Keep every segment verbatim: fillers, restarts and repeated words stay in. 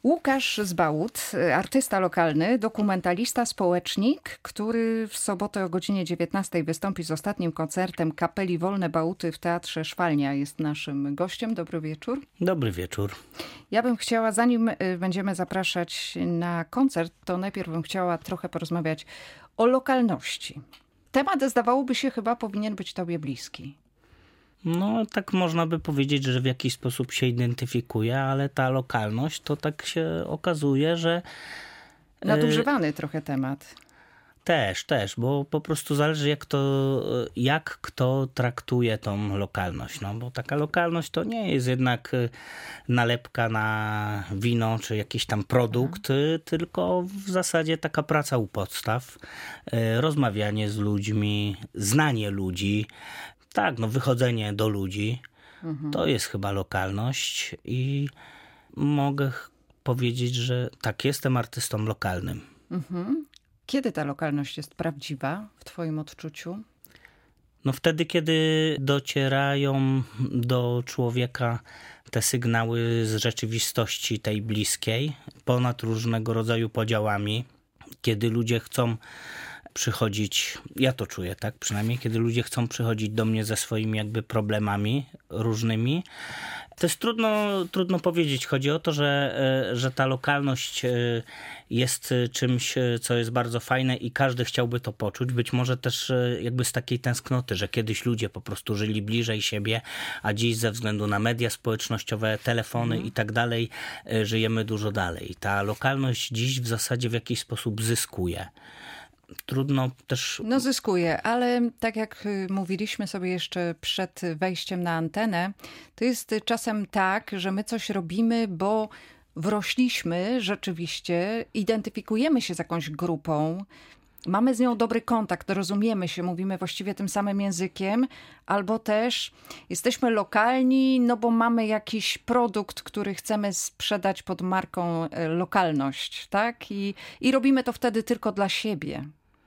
Łukasz z Bałut, artysta lokalny, dokumentalista, społecznik, który w sobotę o godzinie dziewiętnastej wystąpi z ostatnim koncertem Kapeli Wolne Bałuty w Teatrze Szwalnia. Jest naszym gościem. Dobry wieczór. Dobry wieczór. Ja bym chciała, zanim będziemy zapraszać na koncert, to najpierw bym chciała trochę porozmawiać o lokalności. Temat, zdawałoby się, chyba powinien być tobie bliski. No tak można by powiedzieć, że w jakiś sposób się identyfikuje, ale ta lokalność to tak się okazuje, że... Nadużywany trochę temat. Też, też, bo po prostu zależy jak to, jak kto traktuje tą lokalność. No bo taka lokalność to nie jest jednak nalepka na wino czy jakiś tam produkt, mhm. tylko w zasadzie taka praca u podstaw, rozmawianie z ludźmi, znanie ludzi. Tak, no wychodzenie do ludzi, mhm. to jest chyba lokalność i mogę powiedzieć, że tak, jestem artystą lokalnym. Mhm. Kiedy ta lokalność jest prawdziwa w twoim odczuciu? No wtedy, kiedy docierają do człowieka te sygnały z rzeczywistości tej bliskiej, ponad różnego rodzaju podziałami, kiedy ludzie chcą przychodzić, ja to czuję, tak przynajmniej, kiedy ludzie chcą przychodzić do mnie ze swoimi jakby problemami różnymi. To jest trudno, trudno powiedzieć. Chodzi o to, że, że ta lokalność jest czymś, co jest bardzo fajne i każdy chciałby to poczuć. Być może też jakby z takiej tęsknoty, że kiedyś ludzie po prostu żyli bliżej siebie, a dziś ze względu na media społecznościowe, telefony mm. i tak dalej, żyjemy dużo dalej. Ta lokalność dziś w zasadzie w jakiś sposób zyskuje. Trudno też... No zyskuje, ale tak jak mówiliśmy sobie jeszcze przed wejściem na antenę, to jest czasem tak, że my coś robimy, bo wrośliśmy rzeczywiście, identyfikujemy się z jakąś grupą, mamy z nią dobry kontakt, rozumiemy się, mówimy właściwie tym samym językiem, albo też jesteśmy lokalni, no bo mamy jakiś produkt, który chcemy sprzedać pod marką lokalność, tak? I, i robimy to wtedy tylko dla siebie.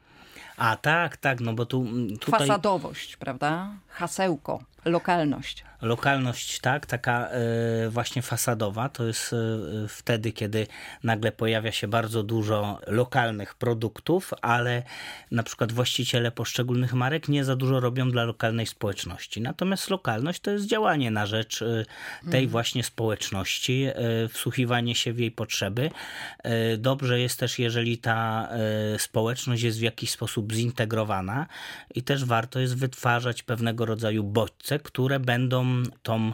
A tak, tak, no bo tu... Tutaj... Fasadowość, prawda? Hasełko, lokalność. Lokalność, tak, taka y, właśnie fasadowa, to jest y, wtedy, kiedy nagle pojawia się bardzo dużo lokalnych produktów, ale na przykład właściciele poszczególnych marek nie za dużo robią dla lokalnej społeczności. Natomiast lokalność to jest działanie na rzecz y, tej hmm. właśnie społeczności, y, wsłuchiwanie się w jej potrzeby. Y, dobrze jest też, jeżeli ta y, społeczność jest w jakiś sposób zintegrowana i też warto jest wytwarzać pewnego rodzaju bodźce, które będą tą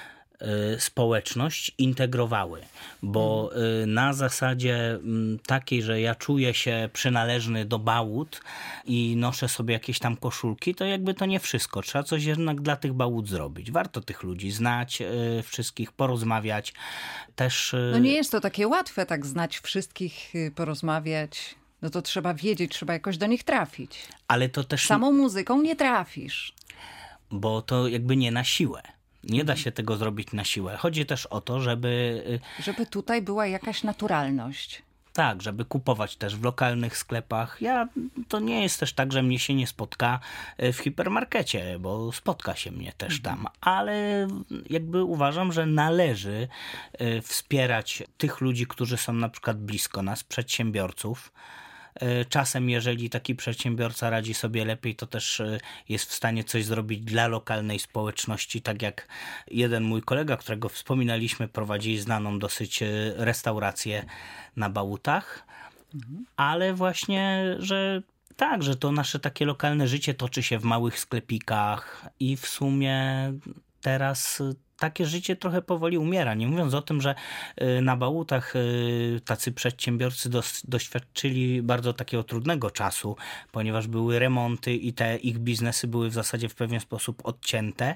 y, społeczność integrowały, bo y, na zasadzie y, takiej, że ja czuję się przynależny do Bałut i noszę sobie jakieś tam koszulki, to jakby to nie wszystko. Trzeba coś jednak dla tych Bałut zrobić. Warto tych ludzi znać, y, wszystkich porozmawiać. Też, y... No nie jest to takie łatwe tak znać wszystkich, y, porozmawiać. No to trzeba wiedzieć, trzeba jakoś do nich trafić. Ale to też... Samą muzyką nie trafisz. Bo to jakby nie na siłę. Nie da się tego zrobić na siłę. Chodzi też o to, żeby... Żeby tutaj była jakaś naturalność. Tak, żeby kupować też w lokalnych sklepach. Ja, to nie jest też tak, że mnie się nie spotka w hipermarkecie, bo spotka się mnie też tam. Ale jakby uważam, że należy wspierać tych ludzi, którzy są na przykład blisko nas, przedsiębiorców. Czasem, jeżeli taki przedsiębiorca radzi sobie lepiej, to też jest w stanie coś zrobić dla lokalnej społeczności, tak jak jeden mój kolega, którego wspominaliśmy, prowadzi znaną dosyć restaurację na Bałutach, mhm. ale właśnie, że tak, że to nasze takie lokalne życie toczy się w małych sklepikach i w sumie teraz takie życie trochę powoli umiera. Nie mówiąc o tym, że na Bałutach tacy przedsiębiorcy doświadczyli bardzo takiego trudnego czasu, ponieważ były remonty i te ich biznesy były w zasadzie w pewien sposób odcięte,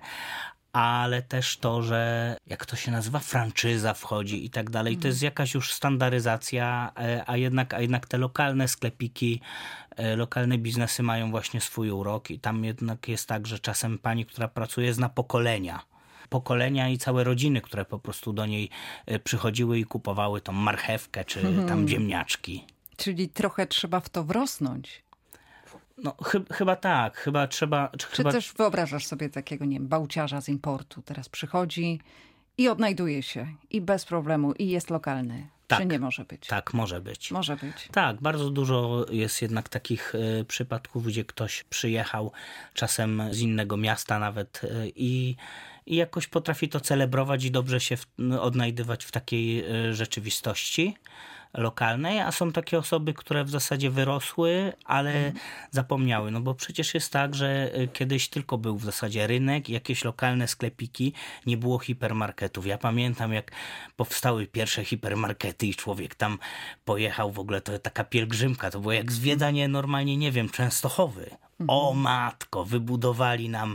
ale też to, że jak to się nazywa, franczyza wchodzi i tak dalej. To jest jakaś już standaryzacja, a jednak, a jednak te lokalne sklepiki, lokalne biznesy mają właśnie swój urok i tam jednak jest tak, że czasem pani, która pracuje, zna pokolenia. pokolenia i całe rodziny, które po prostu do niej przychodziły i kupowały tą marchewkę czy tam ziemniaczki. Czyli trochę trzeba w to wrosnąć. No chy- chyba tak, chyba trzeba... Czy chyba... też wyobrażasz sobie takiego, nie wiem, bałciarza z importu, teraz przychodzi i odnajduje się i bez problemu i jest lokalny. Tak. Czy nie może być? Tak, może być. Może być. Tak, bardzo dużo jest jednak takich y, przypadków, gdzie ktoś przyjechał czasem z innego miasta nawet y, i, i jakoś potrafi to celebrować i dobrze się w, odnajdywać w takiej y, rzeczywistości lokalnej, a są takie osoby, które w zasadzie wyrosły, ale mhm. zapomniały. No bo przecież jest tak, że kiedyś tylko był w zasadzie rynek, jakieś lokalne sklepiki, nie było hipermarketów. Ja pamiętam, jak powstały pierwsze hipermarkety i człowiek tam pojechał, w ogóle to taka pielgrzymka, to było jak zwiedzanie normalnie, nie wiem, Częstochowy. O matko, wybudowali nam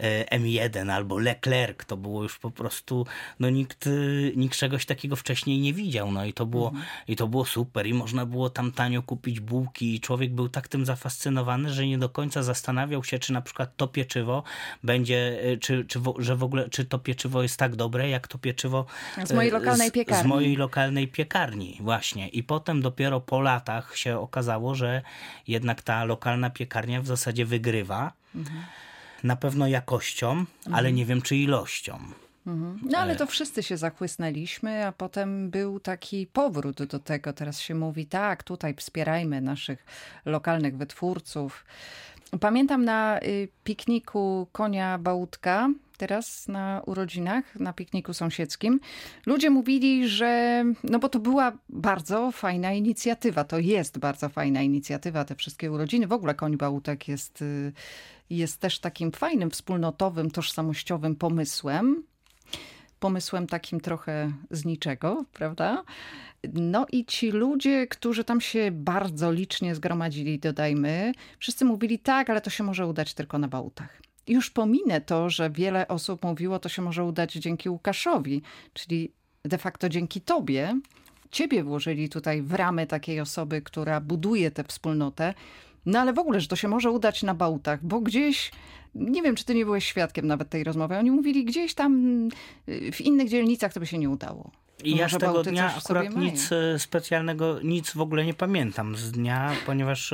M jeden albo Leclerc, to było już po prostu, no nikt, nikt czegoś takiego wcześniej nie widział, no i to było, mhm. i to było super i można było tam tanio kupić bułki i człowiek był tak tym zafascynowany, że nie do końca zastanawiał się, czy na przykład to pieczywo będzie, czy, czy, że w ogóle, czy to pieczywo jest tak dobre, jak to pieczywo z mojej lokalnej piekarni. Z, z mojej lokalnej piekarni, właśnie. I potem dopiero po latach się okazało, że jednak ta lokalna piekarnia w zasadzie wygrywa. Mhm. Na pewno jakością, mhm. ale nie wiem czy ilością. Mhm. No ale to wszyscy się zachłysnęliśmy, a potem był taki powrót do tego. Teraz się mówi, tak, tutaj wspierajmy naszych lokalnych wytwórców. Pamiętam na pikniku Konia Bałtka, teraz na urodzinach, na pikniku sąsiedzkim, ludzie mówili, że no bo to była bardzo fajna inicjatywa, to jest bardzo fajna inicjatywa, te wszystkie urodziny. W ogóle Koń Bałtek jest, jest też takim fajnym, wspólnotowym, tożsamościowym pomysłem. Pomysłem takim trochę z niczego, prawda? No i ci ludzie, którzy tam się bardzo licznie zgromadzili, dodajmy, wszyscy mówili tak, ale to się może udać tylko na Bałtach. Już pominę to, że wiele osób mówiło, to się może udać dzięki Łukaszowi, czyli de facto dzięki tobie. Ciebie włożyli tutaj w ramy takiej osoby, która buduje tę wspólnotę. No ale w ogóle, że to się może udać na Bałtach, bo gdzieś, nie wiem, czy ty nie byłeś świadkiem nawet tej rozmowy, oni mówili gdzieś tam w innych dzielnicach to by się nie udało. I ja z tego dnia akurat nic specjalnego, nic w ogóle nie pamiętam z dnia, ponieważ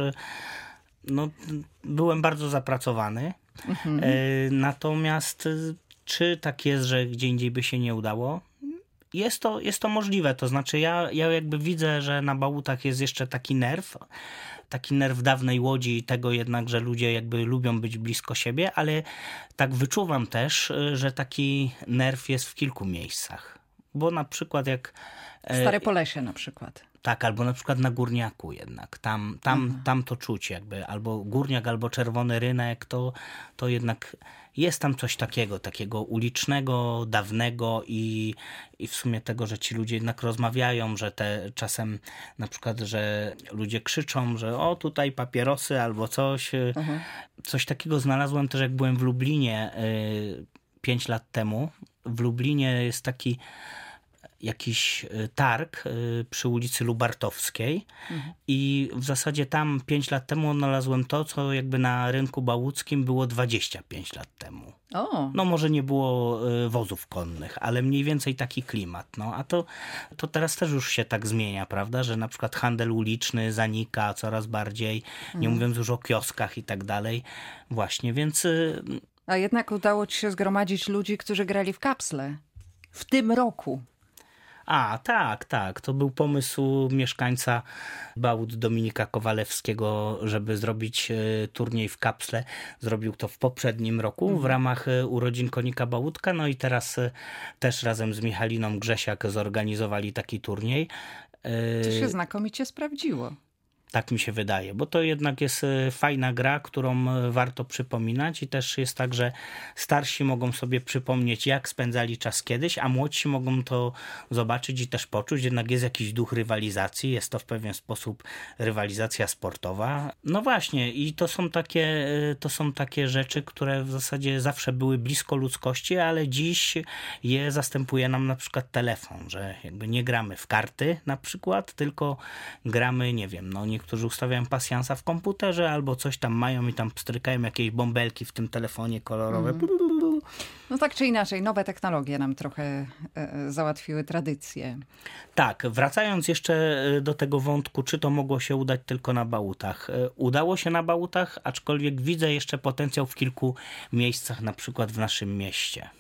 no, byłem bardzo zapracowany. Mhm. Natomiast czy tak jest, że gdzie indziej by się nie udało? Jest to, jest to możliwe. To znaczy ja, ja jakby widzę, że na Bałutach jest jeszcze taki nerw, taki nerw dawnej Łodzi i tego jednak, że ludzie jakby lubią być blisko siebie, ale tak wyczuwam też, że taki nerw jest w kilku miejscach. Bo na przykład jak... Stare Polesie na przykład. Tak, albo na przykład na Górniaku jednak. Tam, tam, tam to czuć jakby. Albo Górniak, albo Czerwony Rynek, to, to jednak jest tam coś takiego, takiego ulicznego, dawnego i, i w sumie tego, że ci ludzie jednak rozmawiają, że te czasem na przykład, że ludzie krzyczą, że o tutaj papierosy albo coś. Mhm. Coś takiego znalazłem też jak byłem w Lublinie y, pięć lat temu. W Lublinie jest taki jakiś targ przy ulicy Lubartowskiej mhm. i w zasadzie tam pięć lat temu odnalazłem to, co jakby na rynku bałuckim było dwadzieścia pięć lat temu. O. No może nie było wozów konnych, ale mniej więcej taki klimat. No a to, to teraz też już się tak zmienia, prawda, że na przykład handel uliczny zanika coraz bardziej, mhm. nie mówiąc już o kioskach i tak dalej. Właśnie, więc... A jednak udało ci się zgromadzić ludzi, którzy grali w kapsle w tym roku. A, tak, tak. To był pomysł mieszkańca Bałut Dominika Kowalewskiego, żeby zrobić turniej w kapsle. Zrobił to w poprzednim roku mhm. w ramach urodzin Konika Bałutka. No i teraz też razem z Michaliną Grzesiak zorganizowali taki turniej. To się znakomicie sprawdziło. Tak mi się wydaje, bo to jednak jest fajna gra, którą warto przypominać i też jest tak, że starsi mogą sobie przypomnieć, jak spędzali czas kiedyś, a młodsi mogą to zobaczyć i też poczuć. Jednak jest jakiś duch rywalizacji, jest to w pewien sposób rywalizacja sportowa. No właśnie i to są takie, to są takie rzeczy, które w zasadzie zawsze były blisko ludzkości, ale dziś je zastępuje nam na przykład telefon, że jakby nie gramy w karty na przykład, tylko gramy, nie wiem, no nie niektórzy ustawiają pasjansa w komputerze albo coś tam mają i tam pstrykają jakieś bąbelki w tym telefonie kolorowe. Mm. No tak czy inaczej, nowe technologie nam trochę e, załatwiły tradycję. Tak, wracając jeszcze do tego wątku, czy to mogło się udać tylko na Bałutach. Udało się na Bałutach, aczkolwiek widzę jeszcze potencjał w kilku miejscach, na przykład w naszym mieście.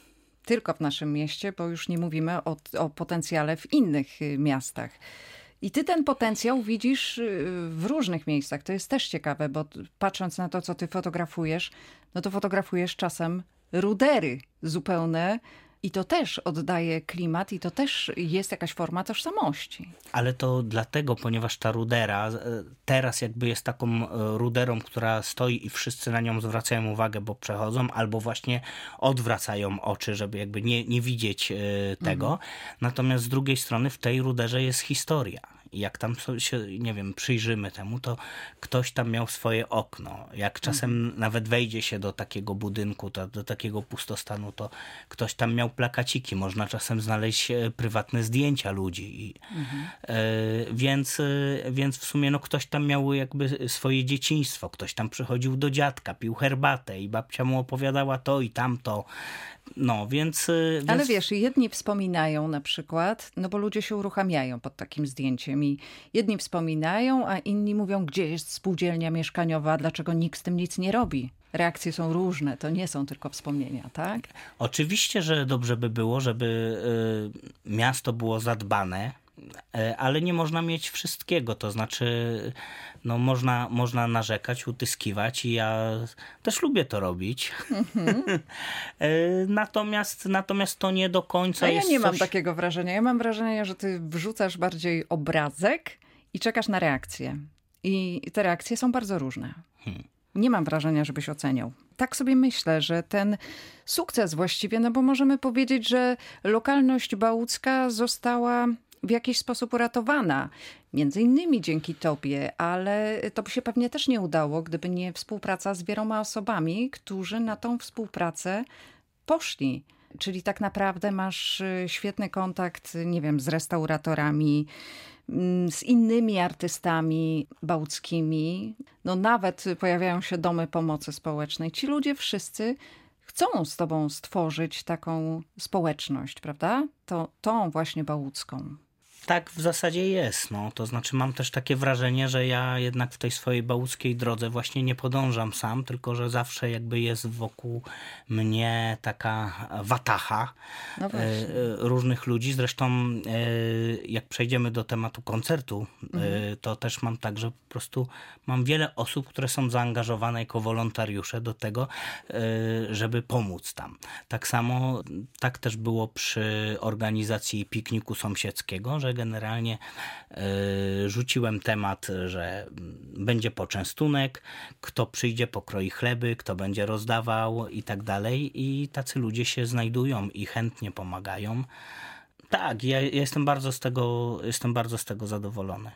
tylko w naszym mieście, bo już nie mówimy o, o potencjale w innych miastach. I ty ten potencjał widzisz w różnych miejscach. To jest też ciekawe, bo patrząc na to, co ty fotografujesz, no to fotografujesz czasem rudery zupełne i to też oddaje klimat i to też jest jakaś forma tożsamości. Ale to dlatego, ponieważ ta rudera teraz jakby jest taką ruderą, która stoi i wszyscy na nią zwracają uwagę, bo przechodzą, albo właśnie odwracają oczy, żeby jakby nie, nie widzieć tego. Mhm. Natomiast z drugiej strony w tej ruderze jest historia. I jak tam się, nie wiem, przyjrzymy temu, to ktoś tam miał swoje okno. Jak czasem mhm. nawet wejdzie się do takiego budynku, to, do takiego pustostanu, to ktoś tam miał plakaciki. Można czasem znaleźć prywatne zdjęcia ludzi. I, mhm. y, więc, y, więc w sumie no, ktoś tam miał jakby swoje dzieciństwo. Ktoś tam przychodził do dziadka, pił herbatę i babcia mu opowiadała to i tamto. No, więc, więc... Ale wiesz, jedni wspominają na przykład, no bo ludzie się uruchamiają pod takim zdjęciem i jedni wspominają, a inni mówią, gdzie jest spółdzielnia mieszkaniowa, dlaczego nikt z tym nic nie robi. Reakcje są różne, to nie są tylko wspomnienia, tak? Oczywiście, że dobrze by było, żeby y, miasto było zadbane, ale nie można mieć wszystkiego, to znaczy no można, można narzekać, utyskiwać i ja też lubię to robić. Mm-hmm. natomiast, natomiast to nie do końca A jest ja nie coś... mam takiego wrażenia. Ja mam wrażenie, że ty wrzucasz bardziej obrazek i czekasz na reakcję. I te reakcje są bardzo różne. Hmm. Nie mam wrażenia, żebyś oceniał. Tak sobie myślę, że ten sukces właściwie, no bo możemy powiedzieć, że lokalność bałucka została w jakiś sposób uratowana. Między innymi dzięki tobie, ale to by się pewnie też nie udało, gdyby nie współpraca z wieloma osobami, którzy na tą współpracę poszli. Czyli tak naprawdę masz świetny kontakt, nie wiem, z restauratorami, z innymi artystami bałuckimi. No nawet pojawiają się domy pomocy społecznej. Ci ludzie wszyscy chcą z tobą stworzyć taką społeczność, prawda? To, tą właśnie bałucką. Tak w zasadzie jest. No. To znaczy mam też takie wrażenie, że ja jednak w tej swojej bałuckiej drodze właśnie nie podążam sam, tylko że zawsze jakby jest wokół mnie taka watacha no różnych ludzi. Zresztą jak przejdziemy do tematu koncertu, mhm. to też mam tak, że po prostu mam wiele osób, które są zaangażowane jako wolontariusze do tego, żeby pomóc tam. Tak samo tak też było przy organizacji pikniku sąsiedzkiego, że generalnie y, rzuciłem temat, że będzie poczęstunek, kto przyjdzie, pokroi chleby, kto będzie rozdawał i tak dalej. I tacy ludzie się znajdują i chętnie pomagają. Tak, ja, ja jestem bardzo z tego, jestem bardzo z tego zadowolony.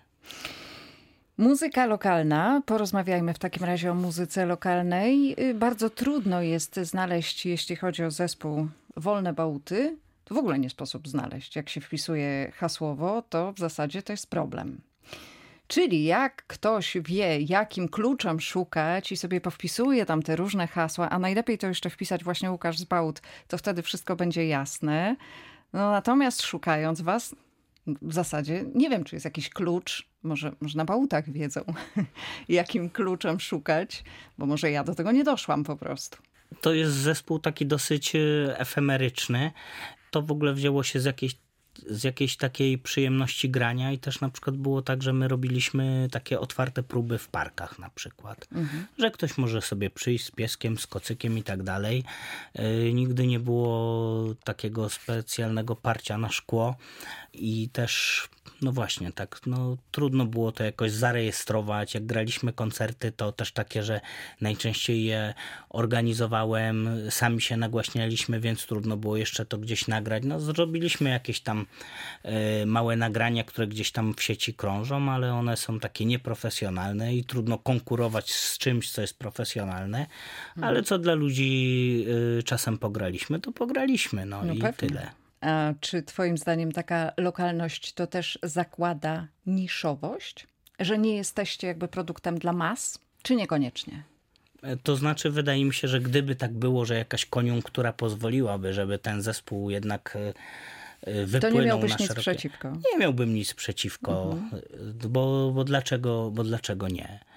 Muzyka lokalna. Porozmawiajmy w takim razie o muzyce lokalnej. Bardzo trudno jest znaleźć, jeśli chodzi o zespół Wolne Bałuty, to w ogóle nie sposób znaleźć. Jak się wpisuje hasłowo, to w zasadzie to jest problem. Czyli jak ktoś wie, jakim kluczem szukać i sobie powpisuje tam te różne hasła, a najlepiej to jeszcze wpisać właśnie Łukasz z Bałut, to wtedy wszystko będzie jasne. No natomiast szukając was, w zasadzie nie wiem, czy jest jakiś klucz, może, może na Bałutach wiedzą, jakim kluczem szukać, bo może ja do tego nie doszłam po prostu. To jest zespół taki dosyć efemeryczny. To w ogóle wzięło się z jakiejś, z jakiejś takiej przyjemności grania i też na przykład było tak, że my robiliśmy takie otwarte próby w parkach na przykład. Mhm. Że ktoś może sobie przyjść z pieskiem, z kocykiem i tak dalej. Yy, nigdy nie było takiego specjalnego parcia na szkło i też no właśnie, tak, no trudno było to jakoś zarejestrować. Jak graliśmy koncerty, to też takie, że najczęściej je organizowałem, sami się nagłaśnialiśmy, więc trudno było jeszcze to gdzieś nagrać. No zrobiliśmy jakieś tam y, małe nagrania, które gdzieś tam w sieci krążą, ale one są takie nieprofesjonalne i trudno konkurować z czymś, co jest profesjonalne, ale co dla ludzi y, czasem pograliśmy, to pograliśmy, no, no i pewnie. Tyle. A czy twoim zdaniem taka lokalność to też zakłada niszowość? Że nie jesteście jakby produktem dla mas? Czy niekoniecznie? To znaczy wydaje mi się, że gdyby tak było, że jakaś koniunktura pozwoliłaby, żeby ten zespół jednak wypłynął to nie miałbyś na nic szerokie... przeciwko? Nie miałbym nic przeciwko, mhm. bo, bo, dlaczego, bo dlaczego nie?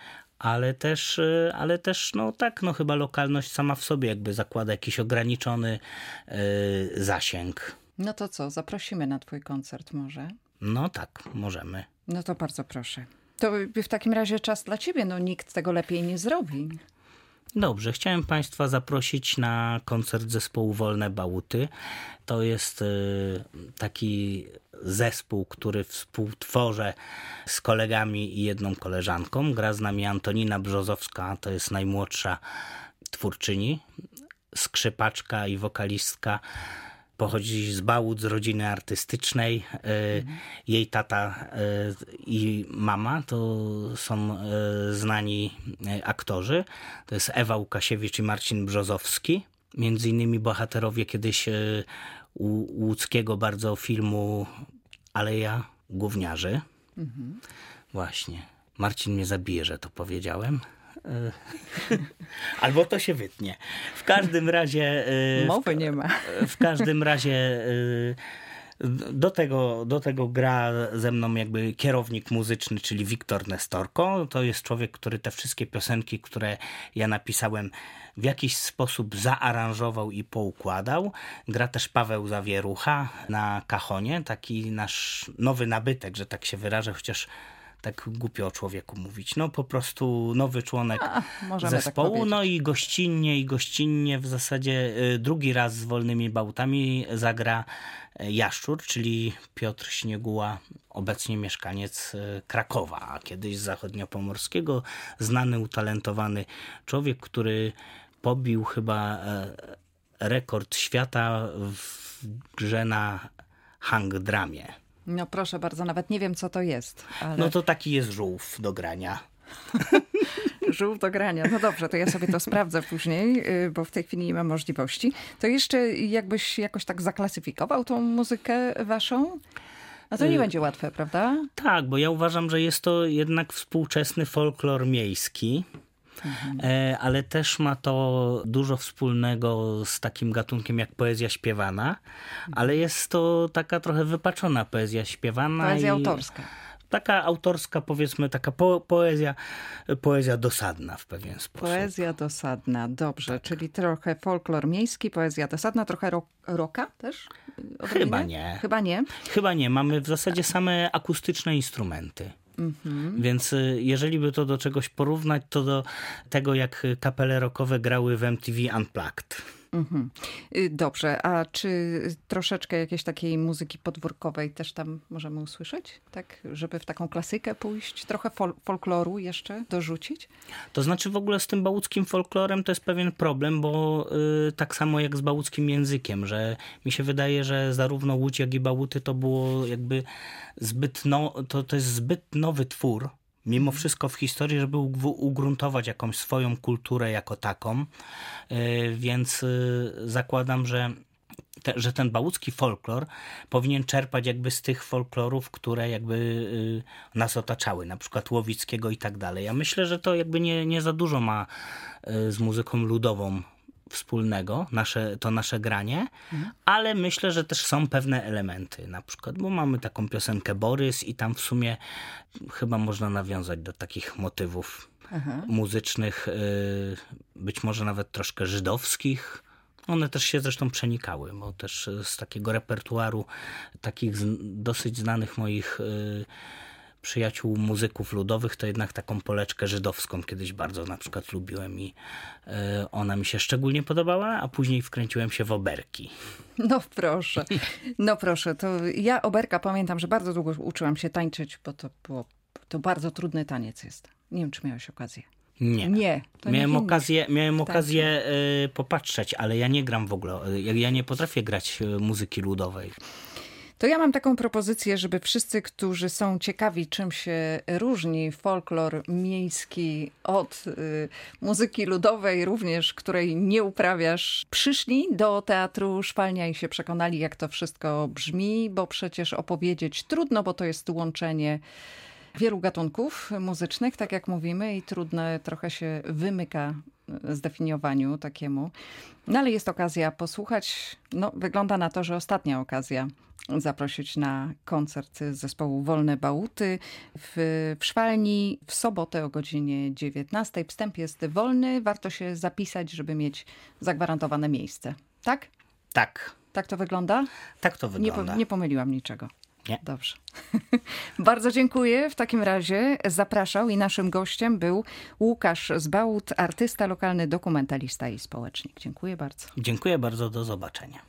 ale też, ale też no tak, no chyba lokalność sama w sobie jakby zakłada jakiś ograniczony yy, zasięg. No to co, zaprosimy na twój koncert może? No tak, możemy. No to bardzo proszę. To w takim razie czas dla ciebie, no nikt tego lepiej nie zrobi. Dobrze, chciałem Państwa zaprosić na koncert zespołu Wolne Bałuty. To jest y, taki zespół, który współtworzę z kolegami i jedną koleżanką. Gra z nami Antonina Brzozowska, to jest najmłodsza twórczyni, skrzypaczka i wokalistka. Pochodzi z Bałut, z rodziny artystycznej. Mhm. Jej tata i mama to są znani aktorzy. To jest Ewa Łukasiewicz i Marcin Brzozowski. Między innymi bohaterowie kiedyś łódzkiego bardzo filmu Aleja Gówniarzy. Mhm. Właśnie. Marcin mnie zabije, że to powiedziałem. Albo to się wytnie. W każdym razie... Mowy nie ma. W każdym razie do tego, do tego gra ze mną jakby kierownik muzyczny, czyli Wiktor Nestorko. To jest człowiek, który te wszystkie piosenki, które ja napisałem, w jakiś sposób zaaranżował i poukładał. Gra też Paweł Zawierucha na kahonie. Taki nasz nowy nabytek, że tak się wyrażę, chociaż tak głupio o człowieku mówić. No po prostu nowy członek A, zespołu. Tak no i gościnnie i gościnnie w zasadzie drugi raz z Wolnymi Bałutami zagra Jaszczur, czyli Piotr Śnieguła, obecnie mieszkaniec Krakowa, a kiedyś z zachodniopomorskiego, znany, utalentowany człowiek, który pobił chyba rekord świata w grze na hang dramie. No proszę bardzo, nawet nie wiem, co to jest. Ale... No to taki jest żółw do grania. Żółw do grania. No dobrze, to ja sobie to sprawdzę później, bo w tej chwili nie mam możliwości. To jeszcze jakbyś jakoś tak zaklasyfikował tą muzykę waszą? No to nie y- będzie łatwe, prawda? Tak, bo ja uważam, że jest to jednak współczesny folklor miejski. Mhm. Ale też ma to dużo wspólnego z takim gatunkiem jak poezja śpiewana, mhm. ale jest to taka trochę wypaczona poezja śpiewana. Poezja i autorska. Taka autorska, powiedzmy, taka po, poezja, poezja dosadna w pewien sposób. Poezja dosadna, dobrze, tak. Czyli trochę folklor miejski, poezja dosadna, trochę ro- rocka też? Odrobinę? Chyba nie. Chyba nie? Chyba nie, mamy w zasadzie same akustyczne instrumenty. Mm-hmm. Więc jeżeli by to do czegoś porównać, to do tego, jak kapele rockowe grały w M T V Unplugged. Mm-hmm. Dobrze, a czy troszeczkę jakiejś takiej muzyki podwórkowej też tam możemy usłyszeć? Tak, żeby w taką klasykę pójść? Trochę fol- folkloru jeszcze dorzucić? To znaczy w ogóle z tym bałuckim folklorem to jest pewien problem, bo yy, tak samo jak z bałuckim językiem, że mi się wydaje, że zarówno Łódź, jak i Bałuty to było jakby zbyt, no, to, to jest zbyt nowy twór, mimo wszystko w historii, żeby ugruntować jakąś swoją kulturę jako taką. Więc zakładam, że, te, że ten bałucki folklor powinien czerpać jakby z tych folklorów, które jakby nas otaczały, na przykład Łowickiego i tak dalej. Ja myślę, że to jakby nie, nie za dużo ma z muzyką ludową wspólnego, nasze, to nasze granie, mhm. ale myślę, że też są pewne elementy, na przykład, bo mamy taką piosenkę Borys i tam w sumie chyba można nawiązać do takich motywów Aha. muzycznych, być może nawet troszkę żydowskich. One też się zresztą przenikały, bo też z takiego repertuaru takich dosyć znanych moich przyjaciół muzyków ludowych, to jednak taką poleczkę żydowską kiedyś bardzo na przykład lubiłem i y, ona mi się szczególnie podobała, a później wkręciłem się w oberki. No proszę, no proszę, to ja oberka pamiętam, że bardzo długo uczyłam się tańczyć, bo to było, to bardzo trudny taniec jest. Nie wiem, czy miałeś okazję. Nie. Nie. Miałem okazję, miałem okazję y, popatrzeć, ale ja nie gram w ogóle, ja, ja nie potrafię grać muzyki ludowej. To ja mam taką propozycję, żeby wszyscy, którzy są ciekawi, czym się różni folklor miejski od y, muzyki ludowej, również której nie uprawiasz, przyszli do Teatru Szwalnia i się przekonali, jak to wszystko brzmi, bo przecież opowiedzieć trudno, bo to jest łączenie wielu gatunków muzycznych, tak jak mówimy, i trudne trochę się wymyka zdefiniowaniu takiemu. No ale jest okazja posłuchać. No, wygląda na to, że ostatnia okazja zaprosić na koncert zespołu Wolne Bałuty w, w Szwalni w sobotę o godzinie dziewiętnastej. Wstęp jest wolny, warto się zapisać, żeby mieć zagwarantowane miejsce. Tak? Tak. Tak to wygląda? Tak to wygląda. Nie, po, nie pomyliłam niczego. Nie. Dobrze. Bardzo dziękuję. W takim razie zapraszał i naszym gościem był Łukasz Zbałut, artysta lokalny, dokumentalista i społecznik. Dziękuję bardzo. Dziękuję bardzo. Do zobaczenia.